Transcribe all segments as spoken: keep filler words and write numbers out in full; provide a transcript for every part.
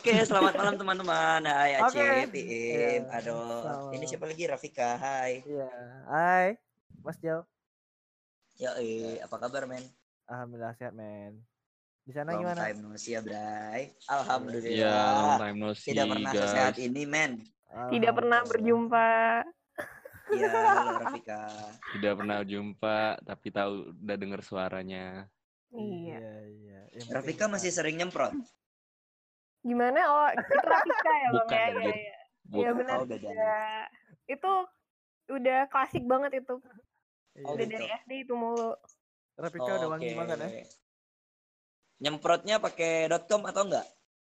Oke, selamat malam teman-teman. Hai Oke. Acip, Iim. Iya, Aduh, selamat ini malam. siapa lagi? Rafika. Hai. Iya. Hai, Mas Jo. Yoi, apa kabar, men? Alhamdulillah sehat, men. Di sana Long gimana? time no see ya, Bray. Iya, long Alhamdulillah. time no see, Tidak pernah guys. sesehat ini, men. Tidak pernah Alhamdulillah. berjumpa. Iya, halo Rafika. Tidak pernah jumpa, tapi tahu udah denger suaranya. Iya. Iya, iya. Yang penting Rafika kita- masih sering nyemprot. Gimana? Oh, itu Rafika ya, Bang Bukan, ya? Iya, anjir. iya. Bukan. Iya benar. Oh, beda. Ya. Itu udah klasik banget itu. Iya. Oh, Udah gitu. dari S D itu mulu. Rafika udah wangi Oke. banget ya. Nyemprotnya pakai .com atau enggak?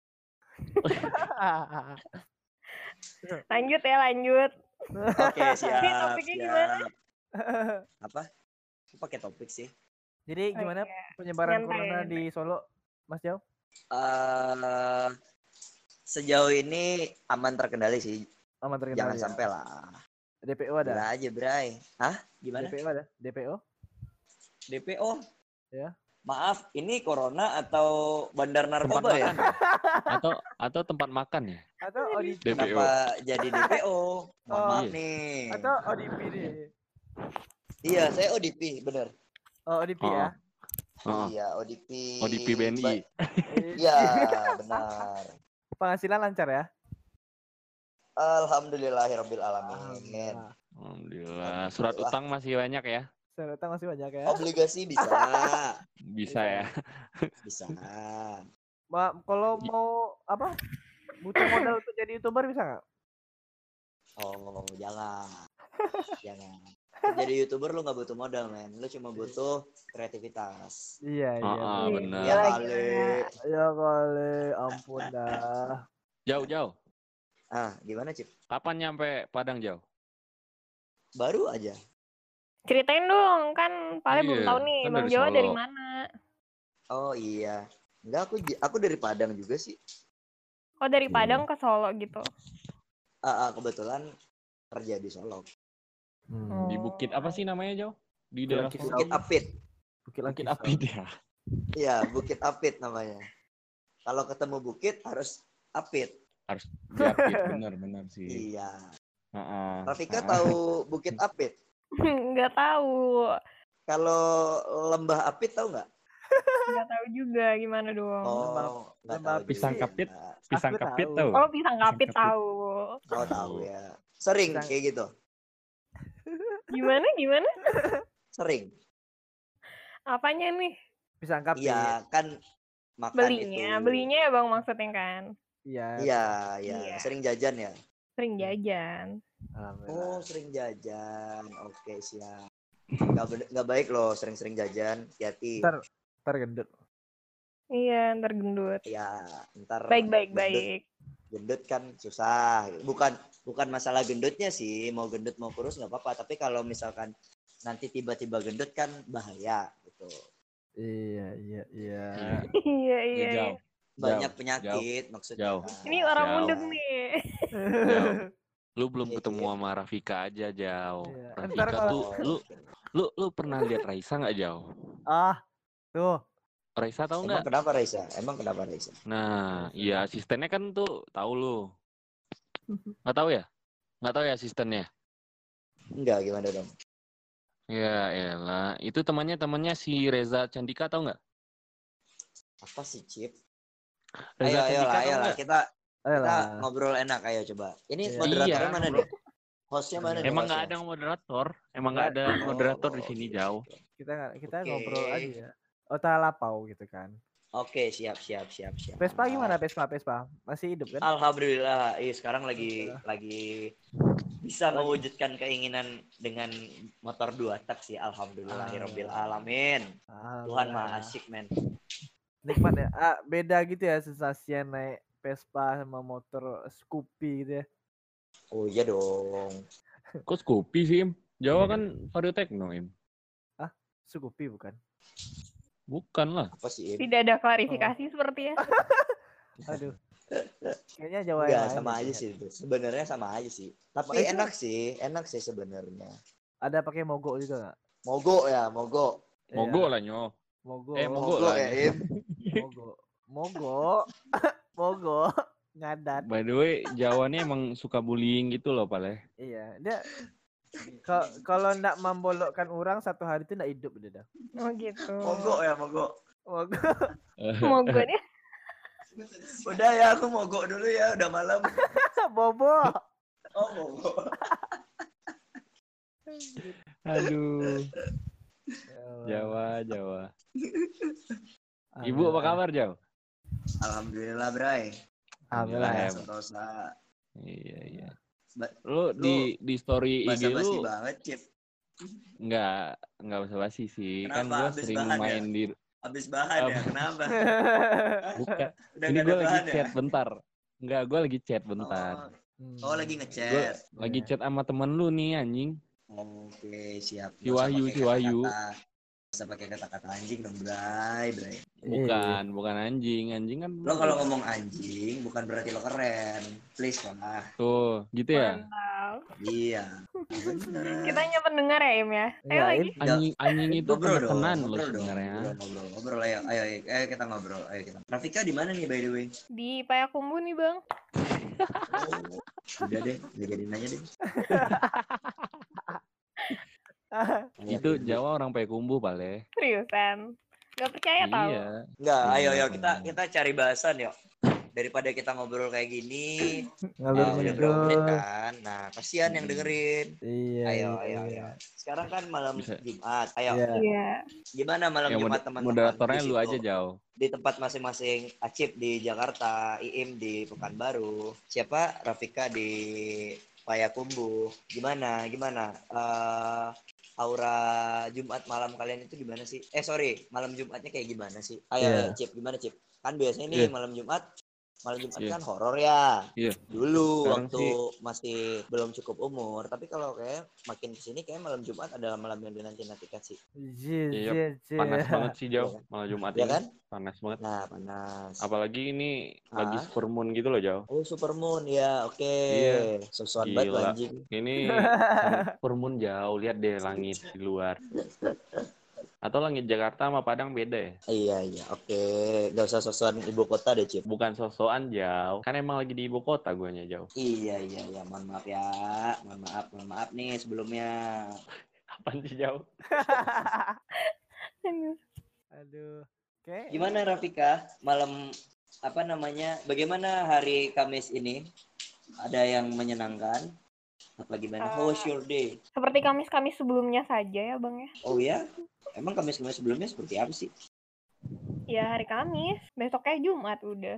Lanjut ya, lanjut. Oke, siap. Ini topiknya gimana? siap. Apa? Aku pakai topik sih. Jadi Oh, gimana iya. penyebaran Nyantai, corona nyantai. di Solo, Mas Jo? Eh, sejauh ini aman terkendali sih. Aman terkendali. Jangan ya? sampai lah. D P O ada? Gila aja, Bray. Hah? Gimana? D P O ada? D P O? D P O? Ya. Maaf, ini corona atau bandar Tempat narkoba ya? makan ya? atau atau tempat makan ya? Atau O D P? D P O. Kenapa jadi D P O? Mohon Oh, maaf iya. nih. Atau O D P nih? Iya, saya O D P, bener. Oh, O D P Oh. ya? Oh, Iya, O D P. O D P B N I. Iya, benar. Penghasilan lancar ya? Alhamdulillahirabbil alamin. Alhamdulillah. Alhamdulillah. Surat utang masih banyak ya? Surat utang masih banyak ya? Obligasi bisa. Bisa ya. Bisa. Ma, kalau mau apa? Butuh modal untuk jadi YouTuber bisa nggak? Oh, jangan. Jangan. Jadi YouTuber lu nggak butuh modal, men. Lu cuma butuh kreativitas. Iya, Oh, iya. oh, Iya, bener. Ya gila, kali. gila. Ya kali, ampun dah. Jauh-jauh. Ah, gimana, Cip? Kapan nyampe Padang jauh? Baru aja. Ceritain dong, kan Pale belum Iya, tahu nih kan Bang dari Jawa Solo. dari mana. Oh iya. Enggak, aku j- aku dari Padang juga sih. Oh, dari Iya. Padang ke Solo gitu. Ah, ah, kebetulan kerja di Solo. Hmm. Di bukit apa sih namanya jauh? Di Bukit daerah Langkis. Solo? Bukit Apit. Bukit Bukit Langkis. Apit ya. Iya, Bukit Apit namanya. Kalau ketemu bukit harus apit. Harus di Apit, bener-bener sih. Iya. Heeh. Rafika Heeh. tahu Bukit Apit? Nggak tahu. Kalau Lembah Apit tahu nggak? Nggak tahu juga gimana dong. Oh, Lembah- nggak Lembah tahu. Pisang juga. kapit. Pisang Aku kapit tahu. tahu. Oh, pisang kapit kapit. tahu. Oh, tahu ya. Sering Pisang- kayak gitu. Gimana, gimana? Sering. Apanya nih? Pisang kapit. Iya, kan makan Belinya, itu. belinya ya Bang maksudnya kan. Iya. Iya, iya. Iya. Sering jajan ya. Sering jajan. Alhamdulillah. Oh, sering jajan. Oke, siap. Nggak, ben- nggak baik loh sering-sering jajan. Hati-hati. Ntar, ntar gendut. Iya, ntar gendut. Ya, ntar Baik, baik, gendut- baik. Gendut kan susah. Bukan bukan masalah gendutnya sih. Mau gendut mau kurus nggak apa-apa. Tapi kalau misalkan nanti tiba-tiba gendut kan bahaya gitu. Iya, iya, iya. Iya, iya, Iya, iya. jauh. Banyak Jauh, penyakit maksudnya. jauh. Ini orang Jauh. mundeng nih. Jauh. Lu belum Iya, ketemu iya. sama Rafika aja jauh. Iya. Rafika Ntar kalau- tuh lu lu lu pernah lihat Raisa nggak jauh? Ah, tuh. Raisa tahu Emang nggak? kenapa Raisa? Emang kenapa Raisa? Nah, iya asistennya kan tuh tahu lu. Nggak tahu ya? Nggak tahu ya asistennya? Enggak, gimana dong? Ya elah, itu temannya temannya si Reza Candika tahu nggak? Apa sih, Cip? Reza Ayo, ayo Candika lah, tahu ayo lah. nggak? Kita, kita Ayolah. ngobrol enak. Ayo coba. Ini Iya. moderatornya Iya, mana ngobrol. nih? Hostnya mana nih? Emang nggak hostnya? ada moderator, emang nggak ada Oh, moderator di oh, sini gitu. jauh. Kita nggak- kita Oke. ngobrol aja ya. Otak lapau gitu kan. Oke, siap, siap, siap, siap. Vespa gimana Vespa? Vespa masih hidup kan? Alhamdulillah, iya sekarang lagi lagi bisa mewujudkan keinginan dengan motor dua tak sih. Alhamdulillahirabbil alamin. Tuhan Maha Asyik, men. Nikmat ya. Ah, beda gitu ya sensasinya naik Vespa sama motor Scoopy gitu ya. Oh iya dong. Kok Scoopy sih, Im? Jawa kan Vario Techno, Im. Scoopy bukan? Bukan lah. Apa sih? Im? Tidak ada klarifikasi seperti ya. Aduh. Kayaknya Jawa Enggak, yang lain sama deh, aja kayaknya. sih itu. Sebenarnya sama aja sih. Tapi Itu- enak sih, enak sih sebenarnya. Ada pakai mogok juga nggak? Mogok ya, mogok. Mogok Iya, lah nyo. mogok. Eh, mogok. Mogok lah, ya, Im. Im. Mogok. Mogok. Mogok. ngadat. By the way, Jawa nih emang suka bullying gitu loh, Pale. Iya, dia Ka- kalau ndak membolokkan orang satu hari itu ndak hidup dia dah. Oh gitu. Mogok ya, mogok. Mogok. Mogok dia. Udah ya, aku mogok dulu ya, udah malam. Bobo. Oh, mogok. Aduh, Jawa, Jawa. Ibu apa kabar, Jaw? Alhamdulillah, Bray. Alhamdulillah ya. Sentosa. Iya, iya. Ba- Lu di di story I G Basa-basi lu banget, Cip. enggak enggak basa-basi sih. Kenapa? Kan gua Habis sering bahan main ya? di Habis bahan ya, Ab- kenapa? bukan. Udah Ini gak gua ada lagi bahan ya? chat bentar. Enggak, gua lagi chat bentar. Oh, oh, lagi Gua ngechat. lagi chat sama temen lu nih anjing. Oke, siap. Si Nggak usah Wahyu, pakai si Wahyu. kata-kata. Nggak usah pakai kata-kata anjing dong, Bray, Bray. Bukan, bukan anjing. Anjing kan Lo kalau ngomong anjing, bukan berarti lo keren. Please, lah. tuh, gitu ya. Mantap. Iya. Bener. Kita hanya pendengar ya, Im ya. Ayo Iya, lagi. Im. Anjing anjing itu Ngobrol dong, penekenan loh ngobrol dong, sebenarnya. ngobrol, ngobrol, ngobrol, ayo, ayo, ayo, ayo kita ngobrol, ayo kita. Rafika di mana nih by the way? Di Payakumbuh nih, Bang. Oh, udah deh, gak jadi nanya deh. Itu Jawa orang Payakumbuh, Pale. Seriusan. Gak percaya tau. Iya. Enggak, ayo, Iya. ayo kita kita cari bahasan yuk. Daripada kita ngobrol kayak gini, Ngalur ah, udah berapa menit ngidul. kan? Nah, kasihan yang dengerin. Iya. Ayo, iya, ayo, iya. ayo. Sekarang kan malam Bisa. Jumat. Ayo, Iya. Iya. gimana malam Ya, Jumat mod- teman-teman? moderatornya Di lu situ, aja, Jaw. di tempat masing-masing. Acip di Jakarta, Iim di Pekanbaru, siapa? Rafika di Payakumbuh. Gimana? Gimana? Eh, aura Jumat malam kalian itu gimana sih? Eh sorry, malam Jumatnya kayak gimana sih? Ayo, Iya. ayo, Cip, gimana Cip? Kan biasanya nih Iya. malam Jumat, malam Jumat Iya. kan horor ya. Iya. Dulu Sekarang waktu sih- masih belum cukup umur. Tapi kalau kayak makin kesini kayak malam Jumat adalah malam yang dinanti-nantikan sih. Jir, Iya, jir, jir. Panas banget sih, Jaw. Iya. Malam Jumat Ya ini. kan? Panas banget. Nah, panas. Apalagi ini lagi Ah? supermoon gitu loh, Jaw. Oh, supermoon ya, oke. Iya. Sosokan banget lu, Gila. anjing. Ini supermoon jauh, lihat deh langit di luar. Atau langit Jakarta sama Padang beda ya? Iya, iya, oke. Gak usah sosokan ibu kota deh, Cip. Bukan sosokan jauh. Kan emang lagi di ibu kota guanya jauh. Iya, iya, iya. Mohon maaf ya. Mohon maaf, mohon maaf nih sebelumnya. Apaan sih jauh? Aduh. Oke. Gimana Rafika? Malam apa namanya? Bagaimana hari Kamis ini? Ada yang menyenangkan? Apa gimana? How was your day? Seperti Kamis-Kamis sebelumnya saja ya, Bang ya. Oh ya? Emang Kamis-Kamis sebelumnya seperti apa sih? Ya hari Kamis, besoknya Jumat udah.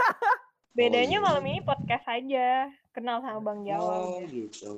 Bedanya malam ini podcast aja. Kenal sama Bang Jawa. Oh gitu.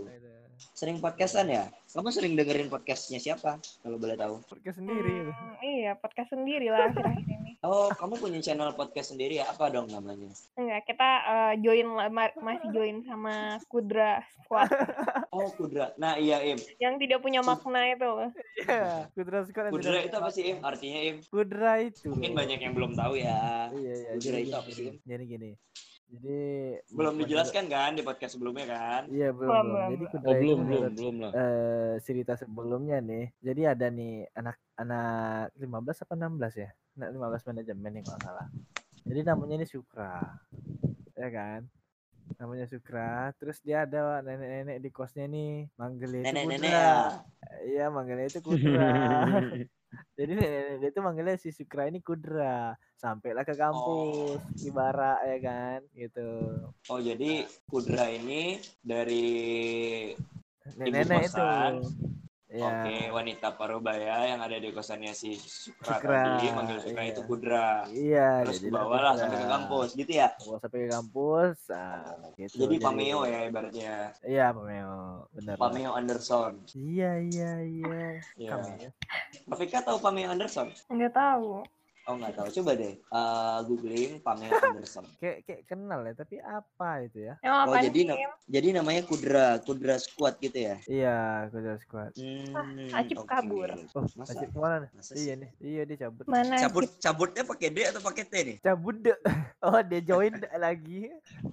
Sering podcastan ya? Kamu sering dengerin podcastnya siapa? Kalau boleh tahu. Podcast sendiri. Hmm, iya, podcast sendiri lah akhir-akhir ini. Oh, kamu punya channel podcast sendiri ya? Apa dong namanya? Enggak, kita eh, join lah- ma- masih join sama Kudra Squad Oh, Kudra. Nah, iya, Im. yang tidak punya makna itu loh. Iya. Kudra sekarang. Kudra itu apa sih, Im? Artinya, Im? Kudra itu. Mungkin banyak yang belum tahu ya. Iya, iya. Kudra Jadi itu gini, apa sih, Im? Jadi gini. Jadi Belum dijelaskan kan di podcast sebelumnya kan? Iya, belum, Belum, belum. belum, Jadi belum. Kudra Oh itu belum, belum, menurut belum lah. eh cerita sebelumnya nih. Jadi ada nih anak anak lima belas apa enam belas ya? Anak lima belas manajemen nih kalau nggak salah. Jadi namanya ini Sukra. Ya kan? Namanya Sukra. Terus dia ada nenek-nenek di kosnya nih, manggilnya itu Nenek-nenek Kudra. ya. Iya, manggilnya itu Kudra. Jadi nenek dia tuh manggilnya si Sukra ini Kudra. Sampailah ke kampus, Ibarat ya kan, gitu. Oh, jadi Kudra ini dari Nenek-nenek itu. kosan. Ya. Oke, wanita parubaya yang ada di kosannya si Sukra, Sukra, tadi, manggil Sukra iya. itu Kudra. Iya, Terus jadilah bawalah Kudra. sampai ke kampus, gitu ya? Bawa sampai ke kampus, ah, gitu. Jadi Pameo ya ibaratnya. Iya, Pameo, benar. Pameo Anderson. Iya, iya, iya. Iya. Pameo. Rafika tahu Pameo Anderson? Enggak tahu. Oh, nggak tahu. Coba deh uh, googling Pameo Anderson. Kayak kayak kenal ya, tapi apa itu ya? Emang Oh, apa jadi sih? na- jadi namanya Kudra, Kudra Squad gitu ya? Iya, Kudra Squad. Hmm, Acip oke. kabur. Oh, Masa? Acip kemana nih? Masa Iya sih? nih, iya dia cabut. Mana? Cabut cabutnya pakai D atau pakai T nih? Cabut deh. Oh, dia join lagi.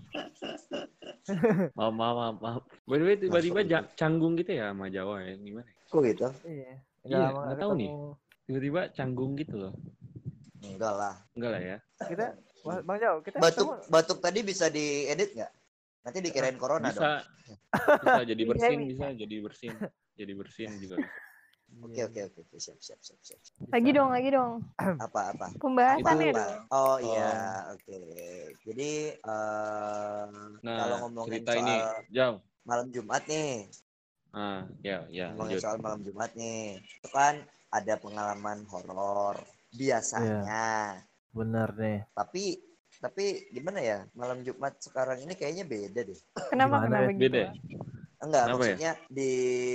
Maaf, maaf, maaf, maaf. By the way, tiba-tiba ja- canggung gitu ya sama Jawa ya. Gimana? Kok gitu? Iya. Iya, lama nggak nggak tahu nih. ketemu. Tiba-tiba canggung gitu loh. Enggak lah. Enggak lah ya. Kita Wah, Bang Jauh, kita Batuk ketemu- batuk tadi bisa diedit nggak? Nanti dikirain corona dong. Bisa. Bisa jadi Bisa, bersin, bisa. bisa jadi bersin. Jadi bersin juga bisa. Oke oke oke oke, siap siap siap siap. Lagi Bisa. dong, lagi dong. Apa apa? Pembahasannya Itu- dong. Oh iya, oke. Jadi eh Nah, kalau ngomongin cerita soal ini, Jauh. malam Jumat nih, Ah, ya, ya, ngomongin lanjut. soal malam Jumat nih, itu kan ada pengalaman horor biasanya. Bener nih. Tapi tapi gimana ya, malam Jumat sekarang ini kayaknya beda deh. Kenapa Gimana kenapa ya? gitu? Beda ya? Enggak, Kenapa ya? maksudnya di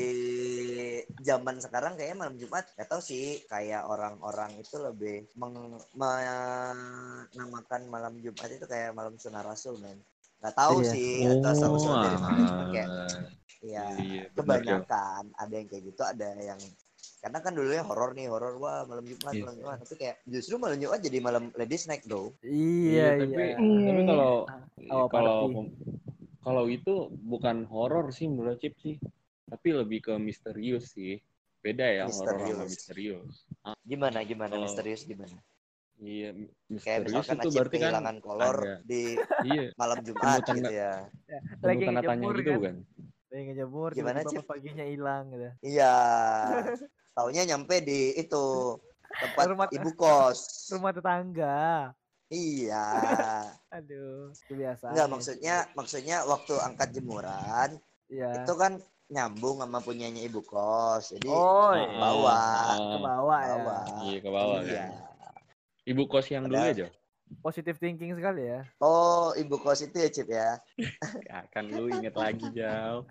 zaman sekarang kayaknya malam Jumat gak tahu sih, kayak orang-orang itu lebih meng- menamakan malam Jumat itu kayak malam sunnah Rasul, men. Gak tahu Iya. sih atau asal usul dari mana, cuman kayak ah. ya Iya, benar, kebanyakan ada yang kayak gitu, ada yang karena kan dulunya horor nih, horor wah malam Jumat, Iya. malam Jumat, tapi kayak justru malam Jumat jadi malam ladies night bro. Iya, tapi iya. tapi kalau Oh, kalau party. kalau itu bukan horor sih menurut Cip sih, tapi lebih ke misterius sih. Beda ya horor sama Misterius. misterius. Ah, Gimana gimana Oh. misterius gimana? iya, Kayak misterius misalkan itu Acip berarti kan kehilangan kolor ada. di Iya, malam Jumat tanda- gitu ya. Lagi penuh tanda tanya ngejemur gitu kan? kan. Lagi ngejemur, Gimana, tiba-tiba Cip? pas paginya hilang gitu. Iya. Taunya nyampe di itu tempat Rumah- ibu kos. Rumah tetangga. Iya. Aduh, kebiasaan. Enggak, ya, maksudnya maksudnya waktu angkat jemuran Iya. itu kan nyambung sama punyanya ibu kos. Jadi Oh, ke iya. bawah. Ke bawah ya. Bawah. Iya, ke bawah Iya. kan. Ibu kos yang dulu Padahal- aja. Positive thinking sekali ya. Oh, ibu kos itu ya, Cip ya. Ya, kan lu inget lagi jauh.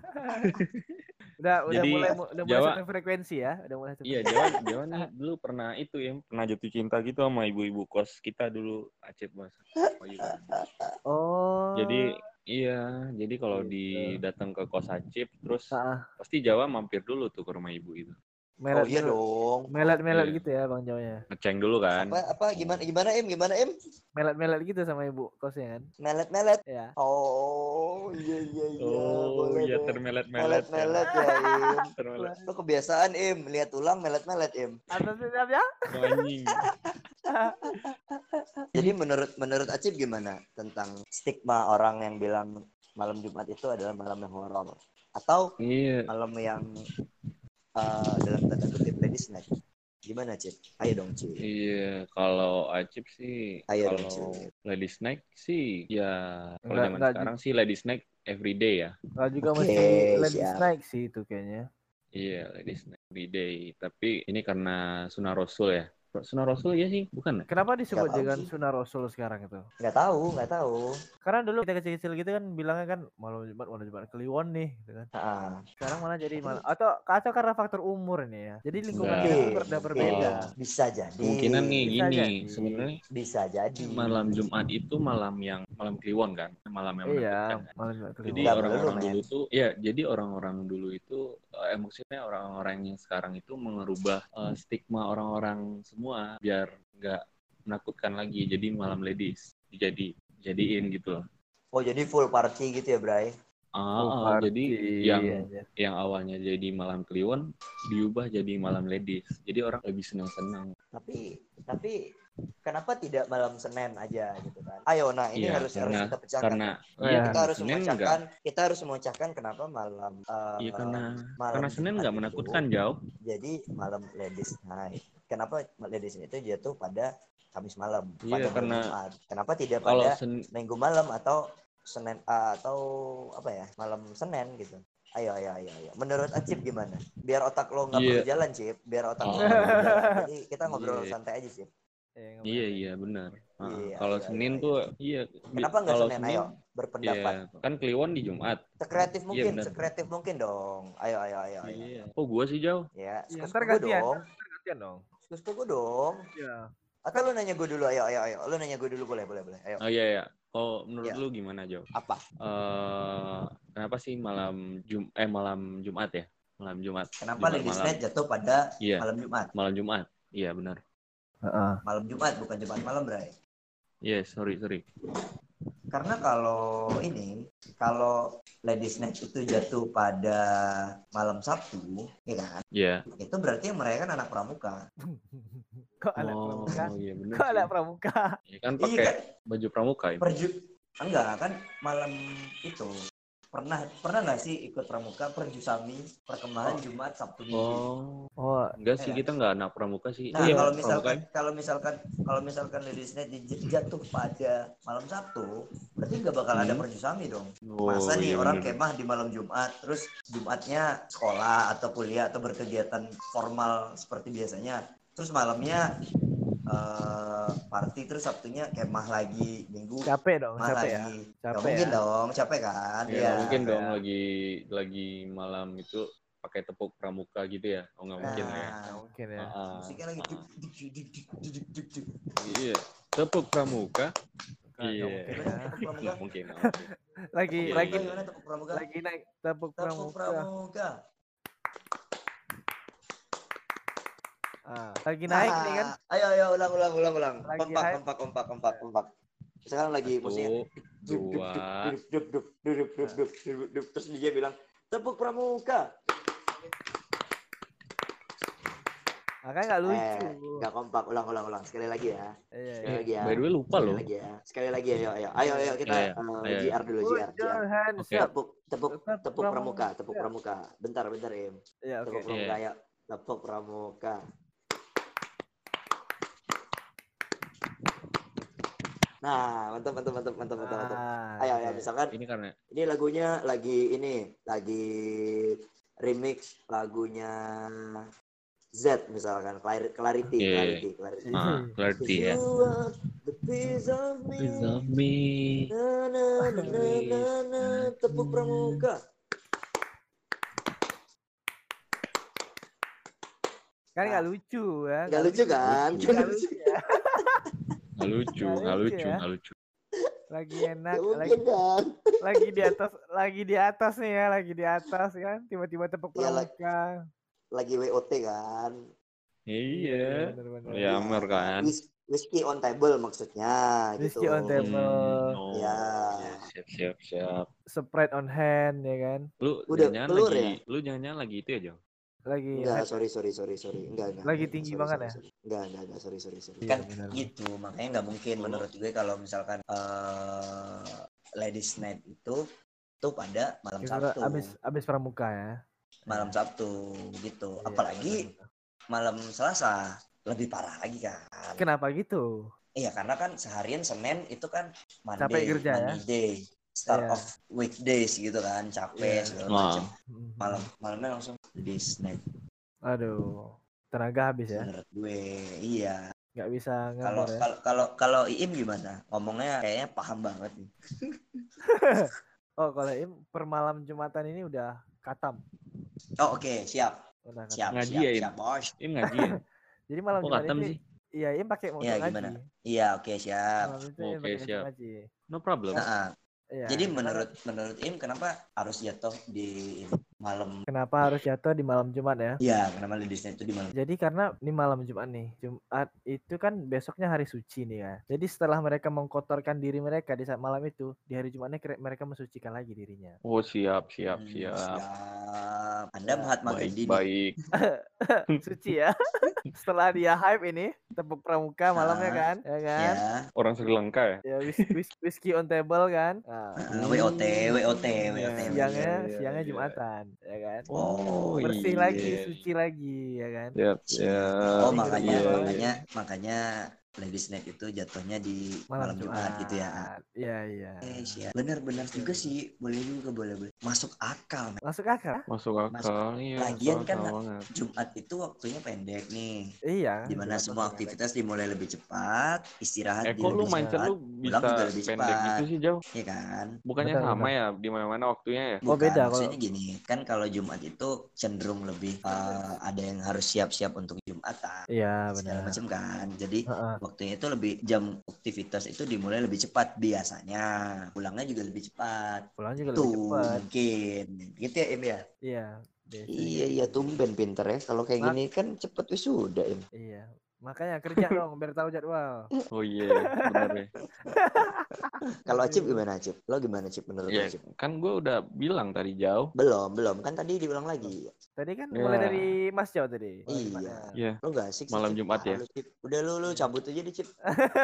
Udah udah Jadi, mulai udah mulai Jawa- satu frekuensi ya, udah mulai satu. Iya, Jawa, Jawa nih dulu pernah itu ya, pernah jatuh cinta gitu sama ibu-ibu kos kita dulu, Acep Mas. Oh, iya. Oh. Jadi iya, jadi kalau Gitu. di datang ke kos Acep terus Ah, pasti Jawa mampir dulu tuh ke rumah ibu itu. melet, Oh iya dong. Melet-melet Iya. gitu ya Bang Jauhnya. Ngeceng dulu kan. Apa apa gimana gimana Im gimana Im? Melet-melet gitu sama ibu kosnya kan. Melet-melet. Ya. Oh iya iya iya. Oh boleh iya, deh. termelet-melet. Melet-melet ya Im. Termelet. Lo kebiasaan Im, lihat ulang melet-melet Im. Atas siap ya? Oh, anjing. Jadi menurut menurut Acip gimana tentang stigma orang yang bilang malam Jumat itu adalah malam yang horor atau Iya. malam yang uh, dalam tanda kutip ladies night? Gimana Cip? Ayo dong Cip. Iya, kalau Acip sih, Ayo dong, kalau Cip. ladies night sih, ya kalau Enggak- zaman enggak sekarang sih ladies night everyday ya. Enggak juga Oke, mesti ladies siap. night sih itu kayaknya. Iya, ladies night everyday. Tapi ini karena sunnah Rasul ya. Sunnah Rasul ya sih, bukan ya? Kenapa disebut Nggak tahu dengan sih. sunnah Rasul sekarang itu? Nggak tahu, nggak tahu. Karena dulu kita kecil-kecil gitu kan bilangnya kan malam Jumat, malam Jumat Kliwon nih, gitu kan. Ah, Sekarang malah jadi malam atau atau karena faktor umur ini ya. Jadi lingkungan Nggak. kita tuh mungkin, ber- udah mungkin. berbeda. Bisa jadi. Kemungkinan nih Bisa gini, jadi. sebenarnya Bisa jadi. malam Jumat itu malam yang malam Kliwon kan, malam yang menakutkan Iya, kan. malam Jumat Jadi Kliwon. Nggak orang-orang melulu, dulu men. tuh, ya jadi orang-orang dulu itu, eh, maksudnya orang-orang yang sekarang itu merubah eh, stigma orang-orang semua biar nggak menakutkan lagi. Jadi malam ladies dijadi jadiin gitu loh. Oh jadi full party gitu ya Bray? Ah, Oh, ah, party, jadi yang anjir. yang awalnya jadi malam Kliwon diubah jadi malam ladies. Jadi orang lebih senang-senang. Tapi tapi kenapa tidak malam Senin aja gitu kan? Ayo, nah ini Iya, harus karena harus kita pecahkan. karena Oh, iya ya. kita harus Senin memecahkan, nggak- kita harus memecahkan kenapa malam uh, Iya karena malam karena Senin Jumat nggak itu menakutkan jauh. jadi malam ladies night. Kenapa ladies night itu jatuh pada Kamis malam, Iya, pada malam karena Jumat? Kenapa tidak Kalau pada sen Minggu malam atau Senin uh, atau apa ya malam Senin gitu? Ayo, ayo, ayo, ayo. Menurut Acip gimana? Biar otak lo nggak Iya. perlu jalan, Cip. Biar otak lo Oh. nggak perlu jalan. Jadi kita ngobrol Iya. santai aja, Cip. Iya, nggak iya boleh. iya benar. Ah, Iya, kalau iya, Senin iya, tuh iya. bi- Kenapa nggak kalau Senin? Senin, Ayo, berpendapat. iya, kan Kliwon di Jumat. Sekreatif Iya, mungkin, benar. sekreatif mungkin dong. Ayo, ayo, ayo, ayo. Iya. Oh gua sih jauh. Ya, Iya, suka-suka ntar gue gantian. dong. Ntar gantian dong. Suka-suka gue dong. Iya. Atau lu nanya gue dulu, ayo, ayo, ayo. Lu nanya gue dulu, boleh, boleh, boleh. Ayo. Oh iya ya. Oh menurut Iya. lu gimana jauh? Apa? Eh kenapa sih malam Jum eh malam Jumat ya? Malam Jumat. Kenapa Jumat ladies malam. night jatuh pada Iya. malam Jumat? Malam Jumat. Iya benar. Heeh. Malam Jumat, bukan Jumat malam, Bray. Iya sorry sorry. Karena kalau ini, kalau ladies night itu jatuh pada malam Sabtu, ya kan? Iya. Itu berarti yang merayakan anak pramuka. Kok anak pramuka? Oh iya bener Kok sih. anak pramuka? Ya kan Iya pakai kan, baju pramuka ini. perju enggak kan malam itu pernah pernah nggak sih ikut pramuka perjusami perkemahan Oh. Jumat Sabtu Minggu. Oh, Oh, enggak Ya sih kan? kita enggak anak pramuka sih. Nah, Iya, kalau pramuka. misalkan ya. kalau misalkan kalau misalkan Ladies Night di- jatuh pada malam Sabtu, berarti nggak bakal ada Hmm. perjusami dong. Oh, Masa nih iya orang bener. kemah di malam Jumat, terus Jumatnya sekolah atau kuliah atau berkegiatan formal seperti biasanya, terus malamnya eh, party, terus Sabtunya kemah lagi, Minggu capek dong, kemah capek ya. lagi. Gak Capek mungkin ya. dong, capek kan? Ya Iya. nggak mungkin capek dong ya. lagi lagi malam itu pakai tepuk pramuka gitu ya. Oh nggak mungkin lah ya. Nah, Nggak mungkin ya. Ah, ah, musiknya lagi ah. duk, duk, duk, duk, duk, duk, duk, duk. Iya, tepuk pramuka. Nggak nggak Iya. mungkin Gimana ya. tepuk pramuka? Nggak mungkin, nggak mungkin. Lagi Iya, lagi iya. Gimana tepuk pramuka? lagi naik tepuk Tepuk pramuka. pramuka. Ah, lagi naik nih kan. Ah, ayo ayo ulang ulang ulang ulang. Lagi Kompak hype. kompak kompak kompak kompak. Sekarang lagi musiknya Satu, duk, duk, dua, duk, duk, duk, duk, duk, duk, duk, duk, duk. Terus dia bilang tepuk pramuka. Makanya nggak lucu. Eh, nggak kompak. Ulang ulang ulang. Sekali lagi ya. Iya, Sekali iya. lagi ya. by the way lupa Sekali loh. lagi ya. Sekali lagi ayo ayo. Ayo ayo kita Iya, iya. eh, Ayo, ayo. J R dulu J R Put J R. your hands Oke. up. Tepuk tepuk Tepuk tepuk pramuka, tepuk pramuka. pramuka. Bentar bentar Im. Iya, oke. Tepuk pramuka Iya. ayo. Tepuk pramuka. Nah, mantap mantap mantap mantap mantap mantap. Ah, Ayo ayo oke. misalkan Ini karena ini lagunya lagi ini lagi remix lagunya Z misalkan Clar- Clarity Iya. Clarity Clarity. ah, clarity ya. You are the piece of me. Please love me. Na, na, na, na, na, na. Tepuk pramuka. Kan nggak lucu ya. Nggak lucu kan? Lucu. Nggak lucu ya. Nggak lucu, Nggak nggak lucu lucu, ya. nggak lucu. Lagi enak, Nggak lagi mungkin kan? lagi di atas, lagi di atas nih ya, lagi di atas kan. Tiba-tiba tepuk Iya, la- pramuka. Lagi W O T kan? Iya. bener-bener. Yammer kan. Whis- Whiskey on table maksudnya gitu. Whiskey on table. Hmm, oh, Ya. iya, siap, siap, siap. Sprite on hand ya kan. Lu Udah jangan-jangan keluar lagi, ya? lu jangan-jangan lagi itu ya, Jong? Lagi Enggak, hype. sorry sorry sorry sorry. Enggak enggak. Lagi enggak, tinggi sorry, banget sorry, ya? sorry. Enggak enggak enggak sorry sorry sorry. Iya, Kan benar. gitu, makanya nggak mungkin menurut gue kalau misalkan eh Ladies Night itu tuh pada malam Itu Sabtu. abis abis pramuka ya. Malam Sabtu gitu. Iya, Apalagi benar-benar. malam Selasa lebih parah lagi kan. Kenapa gitu? Iya, karena kan seharian Senin itu kan Capek Monday, kerja ya? Monday day, start Iya. of weekdays gitu kan, capek Iya. segala Wah. macam. Mhm. Malam malamnya langsung Ladies Night. Aduh, tenaga habis ya. Menurut gue, iya. Nggak bisa Kalau ngebor ya. kalau kalau kalau Iim gimana? Ngomongnya kayaknya paham banget nih. Oh, kalau Im per malam Jumatan ini udah katam. Oh oke, siap. Udah katam. Siap, Ngaji siap, ya, Im? siap, bos. Ini ngaji ya? Jadi malam Kok Jumat katam itu sih? iya, Im pakai untuk Iya, ngaji. gimana? Iya, oke, siap. Malam itu Im Oke, pakai untuk siap. ngaji. No problem. Nah, Iya. jadi karena- menurut menurut Iim kenapa harus jatuh di malam? Kenapa harus jatuh di malam Jumat ya? Iya, kenapa Ladies Night itu di malam? Jadi karena ini malam Jumat nih, Jumat itu kan besoknya hari suci nih ya. Jadi setelah mereka mengkotorkan diri mereka di saat malam itu, di hari Jumatnya kere- mereka mensucikan lagi dirinya. Oh, siap, siap, Hmm, siap. siap. Anda Ya, Mahatma Baik, Gandhi nih. baik. Suci ya. Setelah dia hype ini, tepuk pramuka malamnya Ah, kan, ya kan? Ya. Orang Sri Lanka ya? Ya whis- whis- whiskey on table kan. Nah, Ah, W O T, W O T, W O T. Iya, siangnya iya, siangnya iya. Jumatan, ya kan? Oh, Bersih iya. lagi, suci lagi, ya kan? Siap, Siap. siap. Oh, Ini makanya Iya, makanya makanya Ladies Night itu jatuhnya di Malam, malam Jumat gitu ya. Iya, iya. Eh, siap. Benar-benar juga sih. Boleh juga, boleh, boleh. Masuk akal, men. Masuk akal? Masuk akal. Iya, Lagian masuk kan akal banget. Jumat itu waktunya pendek nih. Iya. Dimana Jumat semua masuk aktivitas dimulai lebih cepat, istirahat Eh, di kok lu lebih mindset cepat, lu pulang bisa juga lebih pendek cepat. gitu sih, Jauh? Iya kan? Bukannya Benar, sama benar. ya di mana-mana waktunya ya? Oh, Bukan, beda kalau- maksudnya gini, kan kalau Jumat itu cenderung lebih eh, ada yang harus siap-siap untuk Jumatan, Iya, segala benar. macam kan. Jadi Heeh. waktunya itu lebih jam aktivitas itu dimulai lebih cepat biasanya, pulangnya juga lebih cepat. Pulang juga Tuh lebih cepat. mungkin gitu ya Im ya. Iya. biasanya Iya gitu. iya tumben pinter ya. Kalau kayak Mak- gini kan cepet wisuda Im. Iya. Makanya kerja dong biar tahu jadwal. Oh iya, benar ya. Kalau Acip gimana Acip? Lo gimana Cip menurut lo Ya, Cip? kan gue udah bilang tadi jauh. Belum, belum. Kan tadi diulang lagi. Tadi kan Ya. mulai dari Mas Jauh tadi. Malam Iya. Jumatnya. Iya, Lo gak asik sih malam Cip. Jumat Ah, ya. lu, Cip. Udah lu lu cabut aja deh Cip.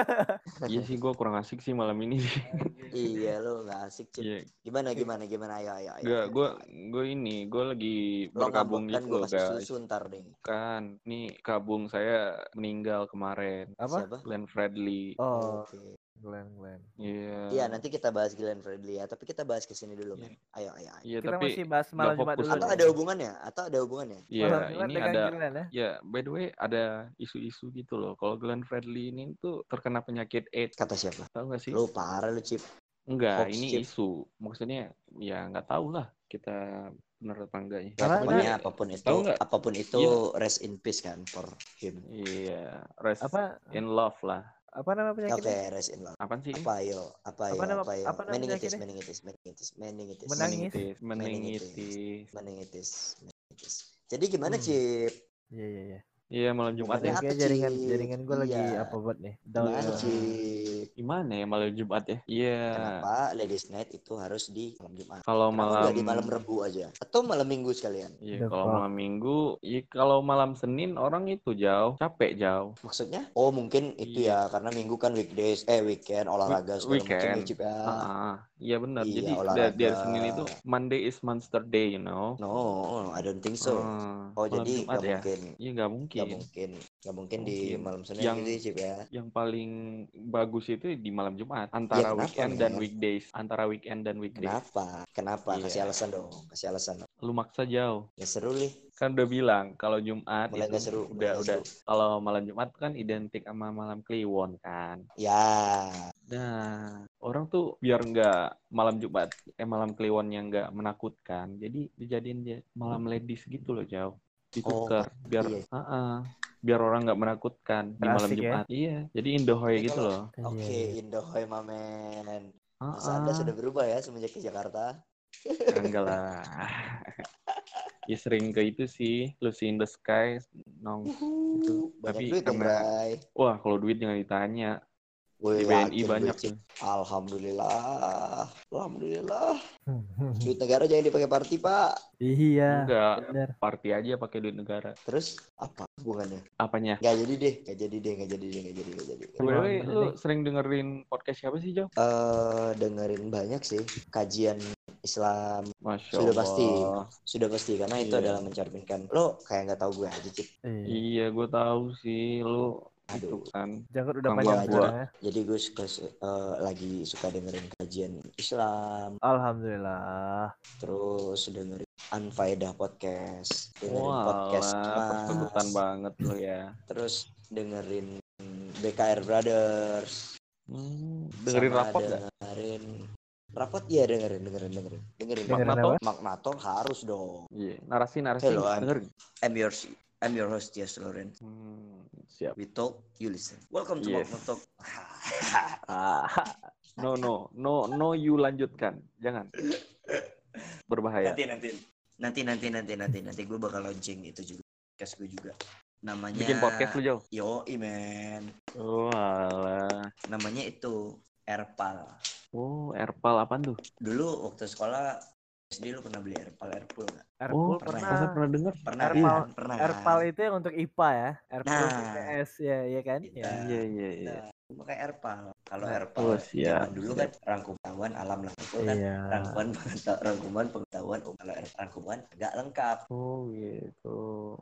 Iya sih gue kurang asik sih malam ini sih. Iya lo gak asik Cip. Iya, Gimana gimana gimana ayo ayo ayo. gak, ayo, gue ayo. gue ini gue lagi Lo berkabung ngambek kan gitu gue loh kasih guys. susu ntar deh. Kan, nih kabung saya meninggal kemarin. Apa? Siapa? Glenn Fredly. Oh, Oke. Glenn Glenn. Iya. Iya nanti kita bahas Glenn Fredly ya. Tapi kita bahas kesini dulu Iya. men. Ayo ayo ayo. Iya, Kita tapi masih bahas nggak malam Jumat fokus dulu Atau deh. ada hubungannya? Atau ada hubungannya? Iya, Malam Jumat ini dengan ada. Glenn ya. Ya, by the way, ada isu-isu gitu loh. Kalau Glenn Fredly ini tuh terkena penyakit AIDS. Kata siapa? Tahu nggak sih? Lu parah lu Cip. Enggak, Hoax, ini Cip. isu. Maksudnya, ya nggak tahu lah kita benar apa enggaknya. Ya Apa, pokoknya Pokoknya, apapun itu, tahu nggak? apapun itu Iya. rest in peace kan for him. Iya, rest Apa in love lah. apa nama Oke, penyakitnya? rest in love. Apaan sih? Apa yo? Apa Apa yo? nama Apa yo? apa nama Meningitis, penyakitnya? meningitis, meningitis, meningitis. Menangis. Meningitis, meningitis. Meningitis, meningitis. Jadi gimana Hmm. Cip? Iya iya iya. Iya, malam Jumat Gimana ya. apa, Kayak jaringan Cip? jaringan gue lagi Iya. apa buat nih? Down. Gimana Iya. Cip? Gimana ya malam Jumat ya? Iya. Kenapa Ladies Night itu harus di malam Jumat? Kalau Kenapa malam nggak di malam Rebu aja? Atau malam Minggu sekalian? Iya, The kalau fuck? malam Minggu, iya kalau malam Senin orang itu jauh, capek jauh. Maksudnya? Oh mungkin itu Iya. ya karena Minggu kan weekdays, eh weekend olahraga segala macam ya Weekend. Cip ya. Ah, iya benar. Iya, Jadi da- olahraga. dari Senin itu Monday is Monster Day, you know. No, I don't think so. Ah, Oh malam jadi Jumat nggak ya? mungkin, Iya nggak mungkin. nggak mungkin, nggak mungkin di Mungkin. malam Senin Yang gitu ya Cip ya. yang paling bagus itu di malam Jumat antara kenapa, weekend dan men? weekdays, antara weekend dan weekdays. Kenapa? Kenapa? Iya. Kasih alasan dong, kasih alasan. Lu maksa jauh. Ya seru nih. Kan udah bilang kalau Jumat Mulai itu nggak seru, mulai udah nggak udah seru. kalau malam Jumat kan identik sama malam Kliwon kan. Ya, Nah, orang tuh biar nggak malam Jumat, eh malam Kliwon yang nggak menakutkan, jadi dijadiin dia malam ladies gitu loh jauh, ditukar biar, iya. ah, biar orang nggak menakutkan di malam Asik ya. Jumat. Iya, jadi Indohoy Tapi gitu kalau- loh. oke Iya. Indohoy mamen. Ah, Masa Anda sudah berubah ya semenjak ke Jakarta? enggak lah. Ya sering ke itu sih, Lucy in the Sky, nong itu. Banyak Tapi duit dong, karena, Bray. wah kalau duit jangan ditanya. Wih, Di B N I yakin banyak duit, Cip. tuh. Alhamdulillah. Alhamdulillah. Duit negara jangan dipakai party, Pak. Iya. Enggak, Bener. party aja pakai duit negara. Terus apa hubungannya? Apanya? Nggak jadi deh, nggak jadi deh, nggak jadi deh, nggak jadi, nggak jadi. By the way, Emang lu bener sering dengerin podcast siapa sih, Jo? Eh, dengerin banyak sih kajian Islam. Masya Sudah Allah. pasti. Sudah pasti karena itu Iya. adalah mencerminkan. Lo kayak nggak tahu gue aja, Cip. Iya. Iya, gue tahu sih lu itu Aduh. kan. Jangkut udah Tukang panjang gua- sekarang ya. Jadi gue suka eh, lagi suka dengerin kajian Islam, Alhamdulillah. terus dengerin Anfaedah podcast, dengerin Wah, podcast persebutan Mas, banget lu ya. terus dengerin B K R Brothers, Hmm, dengerin sama rapot gak? dengerin rapot ya dengerin dengerin dengerin dengerin Dengerin Magnato apa? Magnato harus dong. Iya, narasi-narasi Hello, I'm- dengerin. I'm your I'm your host Tias Loren. Hmm, siap. We talk, you listen. Welcome to Yes. Magnato. Ah, no, no, no, no, you lanjutkan. Jangan. Berbahaya. nanti nanti nanti nanti nanti nanti nanti gue bakal launching itu juga podcast gue juga. Namanya Bikin podcast lu, Jo? Yo, men. Oh, alah. Namanya itu Airpal. Oh, Airpal apaan tuh? Dulu waktu sekolah S D lu pernah beli Airpal Airpool nggak? Airpool Oh, pernah. Masa pernah. pernah denger? Pernah Airpal- kan? Pernah. kan? Airpal itu yang untuk I P A ya. Airpool Nah. I P S ya, ya kan? Iya. Ya. Iya, iya, iya. Pakai Airpal. Kalau Nah, Airpal oh, siap, zaman dulu kan rangkuman alam lah itu kan. Iya. Rangkuman pengetahuan, rangkuman pengetahuan umum. Kalau Air- rangkuman nggak lengkap. Oh, gitu.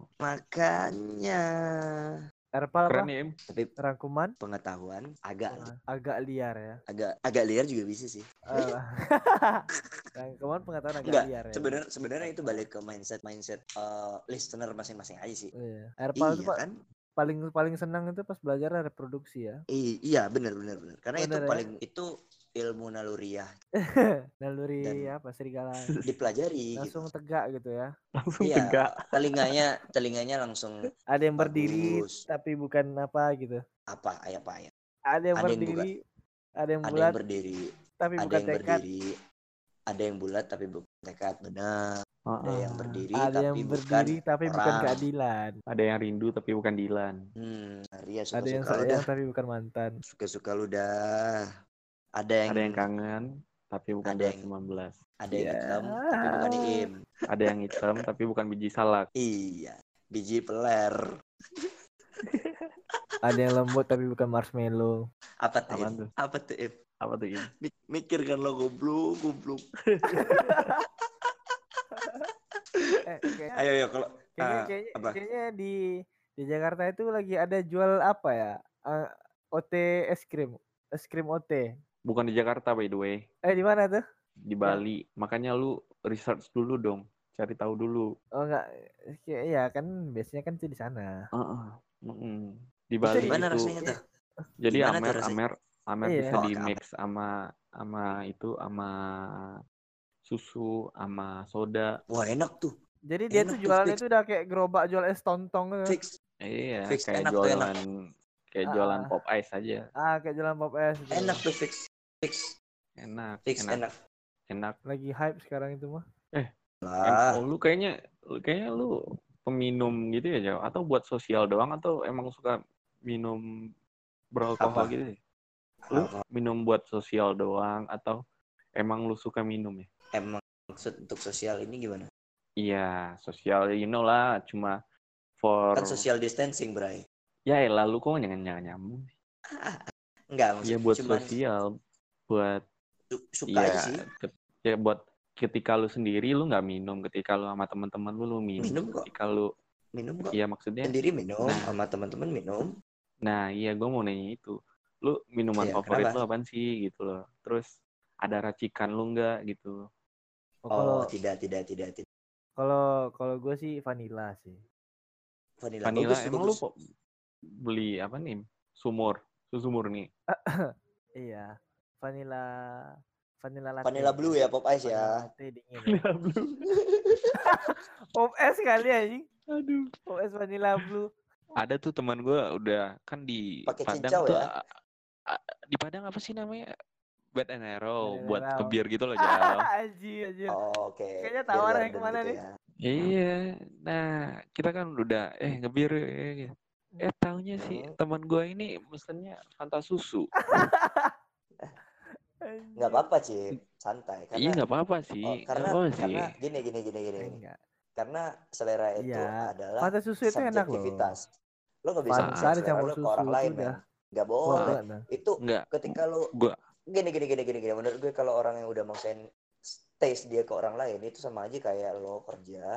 Makanya Airpal apa? Keren ya, Im. tapi Rangkuman pengetahuan agak agak liar ya. agak agak liar juga bisa sih. Eh, Rangkuman pengetahuan agak Enggak, liar ya. sebenarnya sebenarnya itu balik ke mindset mindset eh, listener masing-masing aja sih. Iya. Airpal itu Iya Pak kan? paling paling senang itu pas belajar reproduksi ya. I- iya benar benar benar. Karena itu Bener ya? paling itu ilmu naluriah Naluri Dan- apa serigala dipelajari. langsung gitu. tegak gitu ya. Langsung Iya, tegak. telinganya telinganya langsung Ada yang berdiri bagus. tapi bukan apa gitu. Apa ayah apa ya? Ada yang Ada yang berdiri, ada yang Ada bulat, yang berdiri, tapi ada bukan yang tekad. berdiri, ada yang bulat tapi bukan tekad. Benar. Ada yang Ah, berdiri Ada tapi yang bukan berdiri tapi bukan orang. keadilan. ada yang rindu tapi bukan Dilan. Hmm, Ria Ada yang suka-suka lu sayang dah. tapi bukan mantan. Suka-suka lu dah. Ada yang Ada yang kangen tapi bukan Ada dua yang- sembilan belas. ada yang Iya. hitam tapi bukan Iim. Ada yang hitam tapi bukan biji salak. Iya, biji peler. Ada yang lembut tapi bukan marshmallow. Apa tuh? Apaan Im? tuh? Apa tuh? Im? Apa tuh ini? Mik- Mikir kan lo goblok, goblok. Eh, kayaknya, Ayo ya kalau kayaknya, ah, kayaknya, apa? kayaknya di di Jakarta itu lagi ada jual apa ya? Eh, O T es krim, es krim O T. Bukan di Jakarta by the way, Eh di mana tuh? di Bali. Makanya lu research dulu dong, cari tahu dulu. Oh enggak, kayak ya kan biasanya kan itu di sana. Heeh. Mm-mm. Di Itu Bali Gimana itu. rasanya tuh? Jadi Gimana tuh amer rasanya? amer amer Iya. bisa Oh, di amer. mix sama sama itu sama susu sama soda. Wah, enak tuh. Jadi dia Enak tuh tuh, jualan fix. itu udah kayak gerobak jual es tontong gitu. Fix. Iya, Fix, kayak enak tuh, enak. jualan kayak jualan Ah. pop ice aja. Ah kayak jualan pop es gitu. Enak tuh fix. Fix. Enak, Fix enak, enak. enak. Lagi hype sekarang itu mah. Em, Lah, oh, lu kayaknya lu kayaknya lu peminum gitu ya, Jaw? Atau buat sosial doang atau emang suka minum beralkohol Apa? gitu ya? Lu apa? minum buat sosial doang atau emang lu suka minum ya? Emang maksud untuk sosial ini gimana? Iya, sosial you know lah, cuma for Kan social distancing, Bray. ya elah lu kok jangan jangan nyambung sih. Enggak, maksud Iya buat cuman sosial, buat su- suka ya aja sih. ke- ya buat ketika lu sendiri lu nggak minum, ketika lu sama teman-teman lu lu minum, Minum kok. ketika lu Minum kok. iya maksudnya Sendiri minum, Nah. sama teman-teman minum. nah iya gue mau nanya itu, lu minuman Iya, favorit kenapa? lu apaan sih gitu loh, terus ada racikan lu nggak gitu. Oh, Oh, kalau tidak, tidak, tidak, tidak. kalau kalau gue sih vanilla sih. Vanilla, Vanilla bagus, emang bagus. lu po- beli apa nih, sumur susu murni. Iya, vanilla vanilla latte. Vanilla blue ya, pop ice Vanilla ya. latte dingin. Ya. Pop es kali anjing. Aduh. Pop es vanilla blue. Ada tuh teman gue udah kan di Pakai Padang cincau tuh ya? a- a- di Padang apa sih namanya, Bed and Arrow, Bed and buat Arrow. kebir gitu loh Jal. Anjir, anjir. Oh, oke. Kayaknya Beer tawar yang garden kemana gitu nih? ya. Iya, nah kita kan udah eh ngebir eh, gitu. eh taunya sih Hmm. teman gue ini mesennya Fanta susu. Nggak apa-apa, Cip. Santai. Iya Karena nggak apa-apa sih, oh, nggak karena apa-apa sih. karena gini gini gini gini. gini. Enggak. Karena selera itu Iya, adalah Fanta susu itu enak loh. subjektivitas. Lo nggak bisa Fanta maksain selera dicampur lo ke susu orang itu lain, udah men. Nggak Wah, boleh. banget dah. Itu Nggak, ketika lo gua gini gini gini gini gini. Menurut gue kalau orang yang udah maksain taste dia ke orang lain itu sama aja kayak lo kerja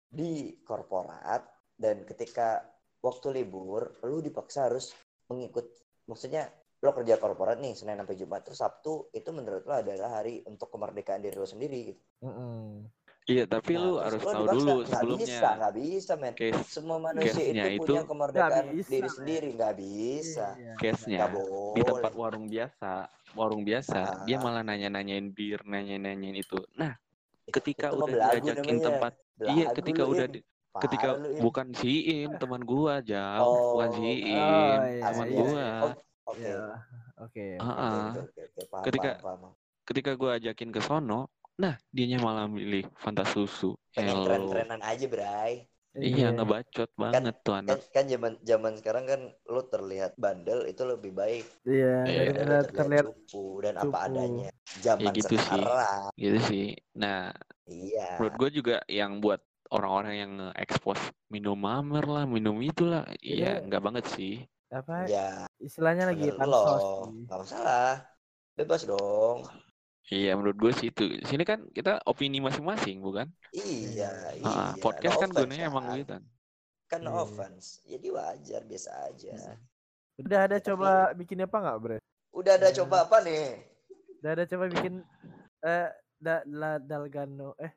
di korporat dan ketika waktu libur lo dipaksa harus mengikut, maksudnya lo kerja korporat nih Senin sampai Jumat, terus Sabtu itu menurut lo adalah hari untuk kemerdekaan diri lo sendiri gitu. Mm-mm. iya tapi Nah, lu terus harus lo tahu dipaksa. dulu Nggak sebelumnya. bisa, nggak bisa, men. Case Semua manusia case-nya itu itu punya kemerdekaan Nggak bisa, diri men. sendiri, nggak bisa. Iya, case-nya Nggak boleh. di tempat warung biasa, warung biasa Ah. dia malah nanya-nanyain bir, nanya-nanyain itu. Nah, Itu- ketika itu mah udah belagu diajakin namanya. tempat Belagu iya ketika lu, udah Im. di, ketika Parah lu, Im. bukan si Im teman gua jauh Oh, bukan si oh, Im iya, teman iya, gua. iya. Oh, oke. Iya. Oke. Ah, Oke, ah. oke, oke, oke. Paham, Ketika- paham, paham. Ketika gua ajakin ke sono, nah dianya malah milih Fanta susu. Pengen Hello. tren-trenan aja, Bray. Iya ngebacot banget tuh Kan anak. kan zaman zaman sekarang kan lo terlihat bandel itu lebih baik Iya, Iya. daripada daripada terlihat terlihat cupu dan apa cupu. adanya. Zaman Ya gitu sih. sekarang. Gitu sih. Nah, Iya. menurut gue juga yang buat orang-orang yang nge-expose minum amer lah, minum itulah, iya Itu- enggak banget sih. Apa Ya, istilahnya lagi menurut pansos lo sih. nggak masalah. Bebas dong. Iya, menurut gue sih itu. Sini kan kita opini masing-masing, bukan? Iya, Ah, iya. podcast No kan offense, gunanya emang kan. gitu. Kan no Iya. offense. Jadi wajar, biasa aja. Udah ada Tapi- coba bikin apa nggak, Bre? Udah ada Hmm. coba apa nih? Udah ada coba bikin eh da, la, dalgano eh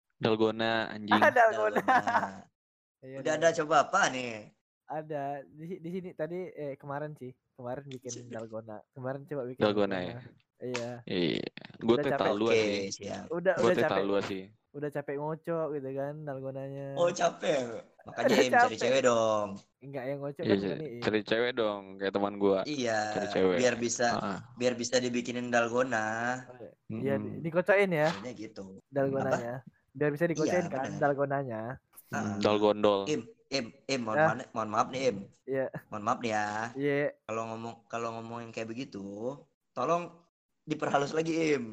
Dalgona anjing. ah, dalgona. Dalgona. Iya, Udah dalgona. ada coba apa nih? Ada di di sini tadi eh kemarin sih. Kemarin bikin dalgona. Kemarin coba bikin Dalgona ya. Iya. Iya. Gue Udah teh capek. talua Oke, sih. siap. Udah Gue udah teh capek. talua sih. Udah capek ngocok gitu kan dalgonanya. Oh, capek. Makanya Im cari Capek. cewek dong. Enggak yang ngocok Iya, kan bukan ini. cari cewek dong kayak teman gue. Iya, Cari cewek. biar bisa Ah, biar bisa dibikinin dalgona. Iya, mm-mm. dikocokin ya Maksudnya gitu. dalgonanya. Biar bisa dikocain Iya, kan benar. dalgonanya. Hmm, Ah. dalgondol. Im, im, im, mohon, Ah. ma- mohon maaf nih, Im. Iya. Mohon maaf nih ya. Iya. Kalau ngomong kalau ngomongin kayak begitu, tolong diperhalus lagi, Im.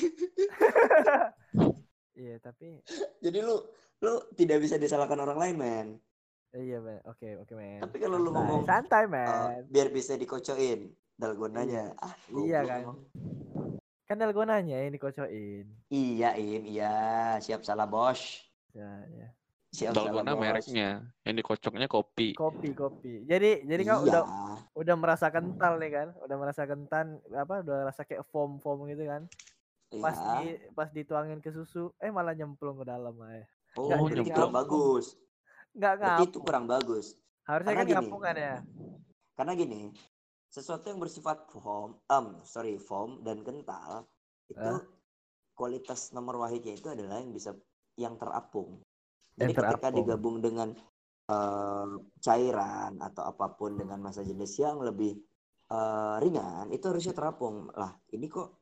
Iya, tapi Jadi lu lu tidak bisa disalahkan orang lain, men. iya, men. Oke, oke, men. Tapi kalau lu Santai, ngomong santai, uh, men. biar bisa dikocoin dalgonanya. Iya. Ah, Iya goblok kan. emang. Kan dalgonanya yang dikocoin. Iya, Im, iya. Siap salah, Bos. Ya, ya. Siap salah, Dalgona Bos. mereknya, yang dikocoknya kopi. Kopi, kopi. Jadi, jadi kau Iya. udah udah merasa kental nih kan? Udah merasa kental, apa? Udah rasa kayak foam, foam gitu kan? Pas Iya. di pas dituangin ke susu, eh malah nyemplung ke dalam aja. Oh, Nggak berarti jadi kurang ngapung. bagus. Nggak Berarti itu ngapung. kurang bagus. Harusnya Karena kan gini. ngapung kan ya? Karena gini, sesuatu yang bersifat foam, um, sorry, foam dan kental itu Hah? kualitas nomor wahidnya itu adalah yang bisa yang terapung. Jadi Yang ketika terapung. digabung dengan uh, cairan atau apapun dengan massa jenis yang lebih uh, ringan, itu harusnya terapung. Lah, ini kok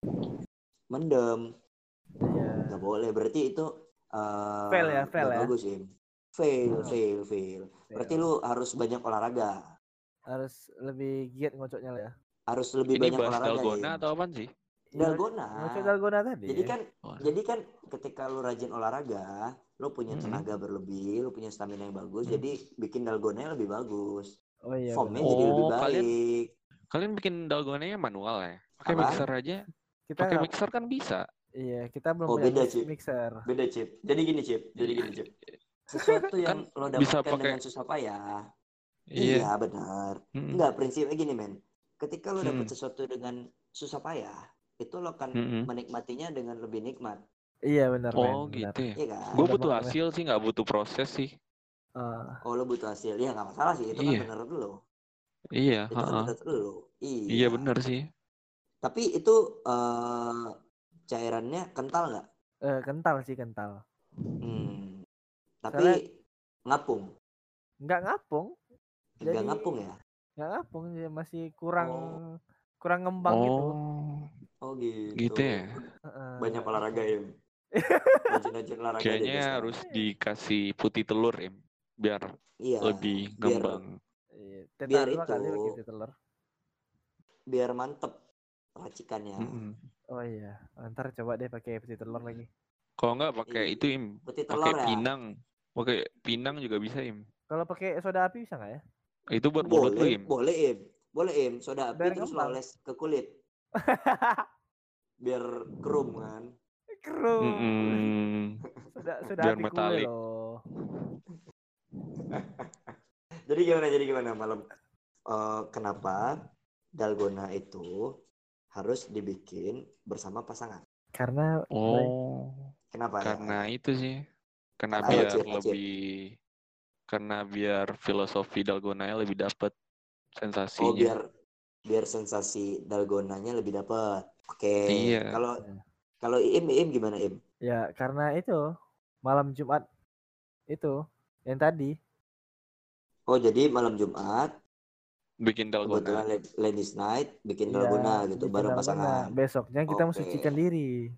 mendem. Iya. Nggak boleh. Berarti itu uh, Fail ya, fail nggak ya. bagus, Im. Fail, Oh. fail, fail. Berarti Fail. lu harus banyak olahraga. Harus lebih giat ngocoknya lah ya. Harus lebih Ini banyak bahas olahraga, dalgona Im. atau apaan sih? Dalgona. Ngocok dalgona tadi. Jadi ya? kan Oh. jadi kan ketika lu rajin olahraga, lu punya Hmm. tenaga berlebih, lu punya stamina yang bagus, Hmm. jadi bikin dalgonanya lebih bagus. Oh iya. Foamnya benar. jadi lebih Oh, kalian baik. kalian bikin dalgonanya manual ya? Pakai Apa? mixer aja. Kita Pakai nggak. mixer kan bisa. Iya, kita belum Oh, punya beda, mix- Cip. mixer. Beda, Cip. Jadi gini, Cip. Jadi gini, Cip. Sesuatu yang Kan lo bisa dapatkan pakai. dengan susah payah. Iya. Iya, benar. Mm-mm. Enggak, prinsipnya gini, men. Ketika lo dapat Mm-mm. sesuatu dengan susah payah, itu lo akan Mm-mm. menikmatinya dengan lebih nikmat. Iya benar. Oh men, benar. gitu ya. Iya kan? Gue Benar butuh banget, men. hasil sih, nggak butuh proses sih. Ah, Oh, lo butuh hasil. Ya, nggak masalah sih. Itu Iya. kan menurut lo. Iya. Itu kan Ha-ha. menurut lo. Iya. Iya benar sih. Tapi itu eh, cairannya kental nggak? eh, kental sih kental. Hmm. Tapi Soalnya- ngapung. Nggak ngapung. Nggak Jadi- ngapung ya? Nggak ngapung, dia masih kurang Oh. kurang ngembang Oh. gitu. Oh gitu. Gitu ya. Heeh. Banyak olahraga ya. Rajin-rajin olahraga deh Kayaknya sekarang. harus dikasih putih telur ya, biar Iya, lebih biar ngembang. Iya, teta biar dua itu- kali pakai telur. biar mantep racikannya. Mm-mm. Oh iya, ntar coba deh pakai putih telur lagi. Kalau nggak pakai Iya. itu im, Putih pakai telur ya. pinang, pakai pinang juga bisa im. Kalau pakai soda api bisa nggak ya? Itu buat mulut lu Boleh, im. boleh im. Boleh im. Soda api Biar terus lo ngembang. oles ke kulit. Biar kerum kan. Kru. Mm-mm. Sudah sudah Biar api kue metalik. loh. Jadi gimana? Jadi gimana malam? Eh, kenapa dalgona itu harus dibikin bersama pasangan? Karena Oh, Kenapa karena ya? itu sih, karena Ayo, biar Cip, Cip. lebih, karena biar filosofi dalgonanya lebih dapet Oh, sensasinya. biar biar sensasi dalgonanya lebih dapat. Oke. Iya. Kalau kalau Iim Iim gimana Iim? ya karena itu malam Jumat itu yang tadi. Oh, jadi malam Jumat Bikin dalgona. kebetulan la- ladies night bikin Iya, dalgona gitu bikin bareng dalgona. pasangan. Besoknya kita Oke. mensucikan diri.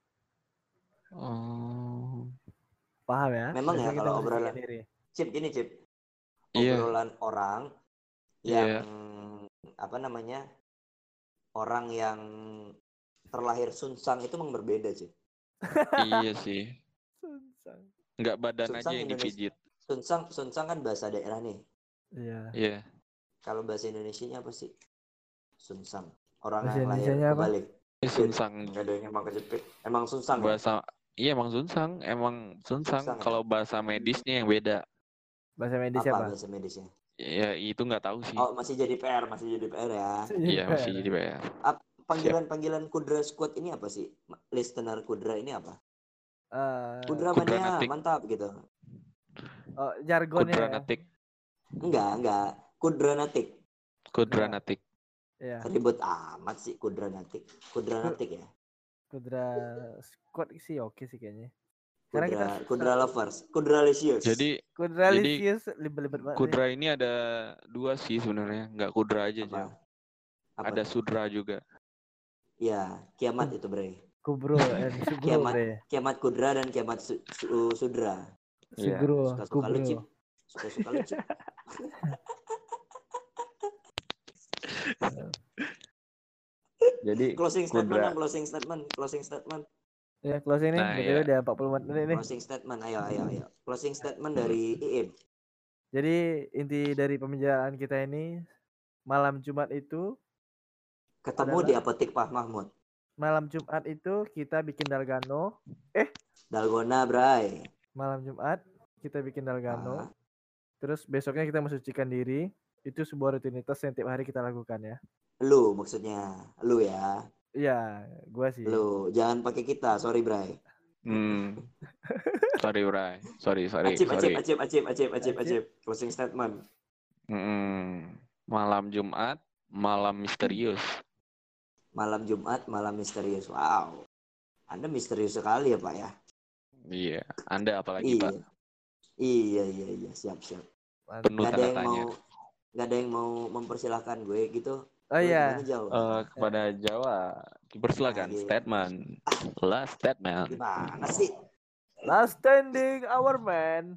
Oh, Paham ya? Memang ya Besok kita kalau mensucikan obrolan diri. Cip gini Cip. Iya. Obrolan orang Iya. yang apa namanya? Orang yang terlahir sunsang itu memang berbeda, Cip. Iya sih. Sunsang. Nggak badan Sunsang aja yang Indonesia. dipijit. Sunsang Sunsang kan bahasa daerah nih. Iya. Iya. Kalau bahasa Indonesianya apa sih? Sunsang. Orang Bahasa yang lahir Indonesianya apa? kebalik. Ini sunsang. Enggak ada yang emang kejepit. Emang sunsang ya? Bahasa, iya emang sunsang, emang sunsang. Sunsang ya? Kalau bahasa medisnya yang beda. Bahasa medis Apa apa? bahasa medisnya? Ya itu nggak tahu sih. Oh, masih jadi P R, masih jadi P R ya. Iya masih jadi B R. Panggilan-panggilan Kudra Squad ini apa sih? Listener Kudra ini apa? Eh, Kudra Kudra mania, Natik. mantap gitu. oh, jargonnya. ya? Kudranatik. Enggak, enggak. Kudra Natik. Kudranatik. Iya. Ribet amat sih Kudra Natik. Kudra Natik ya. Kudra squad sih oke sih kayaknya. Karena Kudra, kita Kudra lovers, Kudra licious. Jadi Kudra Jadi, licious libet-libet banget. Kudra ini ada dua sih sebenarnya, nggak Kudra aja apa? Jam. Apa Ada tuh? Sudra juga. Ya, kiamat itu bre. Kubro and Subro, Kiamat, bre. kiamat Kudra dan kiamat su, su- Sudra. Iya. Sugro, Suka-suka lu, Cip. Kubro. Suka-suka lu, Cip. Jadi Closing statement Kudra. dong, closing statement, closing statement, Ya, closing nih. Nah, B T W iya. udah empat puluh menit nih. closing statement. Ayo, ayo, ayo. Closing statement dari Iim. Jadi inti dari pembicaraan kita ini, malam Jumat itu Ketemu adalah di apotek Pak Mahmud. malam Jumat itu kita bikin dalgano. Dalgona, Bray. Malam Jumat kita bikin dalgano. Ah, Terus besoknya kita mensucikan diri. Itu sebuah rutinitas yang tiap hari kita lakukan ya. lu maksudnya. Lu ya. Iya, gua sih. Lu. Jangan pakai kita. Sorry, Bray. Hmm. Sorry, Bray. Sorry, sorry, Acip, acip, sorry. acip, acip, acip, acip, Acip. acip. Closing statement. Hmm. Malam Jumat, malam misterius. Malam Jumat, malam misterius. Wow. Anda misterius sekali ya, Pak ya? Iya. Anda apalagi, Iya. Pak? Iya, iya, iya. Siap, siap. Mantap. Penuh Gak ada tanda yang tanya. mau gak ada yang mau mempersilahkan gue gitu. Oh Lu iya. gimana, Jauh? Eh, kepada Jawa, dipersilakan Nah, gitu. statement. Last statement. Gimana sih? Last standing our man.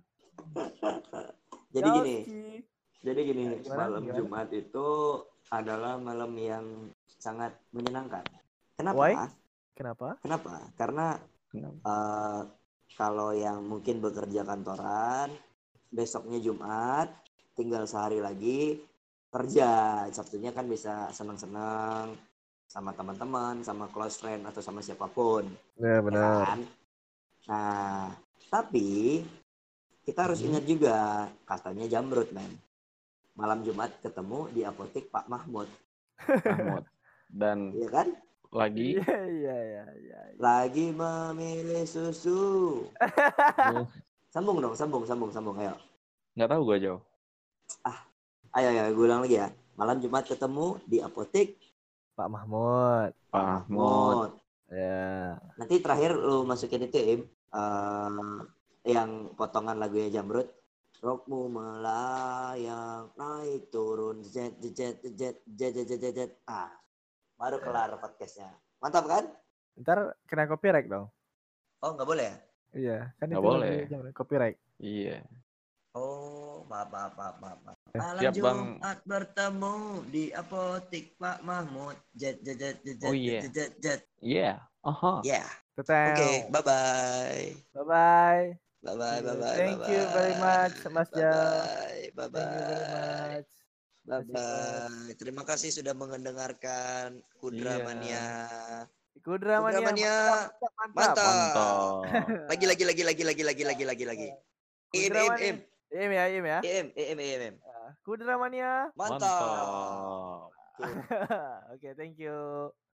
Jadi gini, Yowski. jadi gini, Gimana? malam Gimana? Jumat itu adalah malam yang sangat menyenangkan. Kenapa? Why? Kenapa? Kenapa? Karena Kenapa? eh, kalau yang mungkin bekerja kantoran, besoknya Jumat, tinggal sehari lagi kerja. Sabtunya kan bisa senang-senang sama teman-teman, sama close friend atau sama siapapun. Ya Ya benar. kan? Nah, tapi kita harus Hmm. ingat juga, katanya Jamrut, men. Malam Jumat ketemu di apotek Pak Mahmud. Mahmud. Dan Iya kan? lagi Iya iya iya iya. Lagi memilih susu. oh, Sambung dong, sambung, sambung, sambung. Ayo. nggak tahu gue jauh. Ayo, ayo, gue ulang lagi ya. Malam Jumat ketemu di apotek Pak Mahmud. Pak Mahmud. Mahmud. Ya. Nanti terakhir lu masukin itu, Im. Eh, yang potongan lagunya Jamrut. Rokmu melayang, naik turun, jet, jet, jet, jet, jet, jet, jet, jet, jet. Ah, baru kelar podcastnya. Mantap kan? Ntar kena copyright dong. Oh, nggak boleh ya? Iya, kan Nggak itu boleh. lagu Jamrut, copyright. Iya. Oh, maaf, maaf, maaf, maaf. maaf. Eh, Malam siap, Bang. Jumat bertemu di apotek Pak Mahmud. Jet, jet, jet, jet, Oh, jet, iya. jet, jet, jet. Iya. Aha. Ya, Tetel. oke, bye-bye. Bye bye. Bye-bye, bye-bye, Thank bye-bye. you very much, Mas Jal. Bye-bye, Thank you very bye-bye. much. Terima kasih, Bye-bye. Terima kasih sudah mendengarkan Kudra Iya. Mania. Kudra Kudra Mania. Mania. Mantap, mantap, Mantap. Mantap. Lagi, lagi, lagi, lagi, lagi, lagi, lagi, lagi, lagi. Im, Kudra im, Mania. im. Im ya, im ya. Im, im, im, im. Kudra Mania. Mantap. Mantap. Oke, thank you.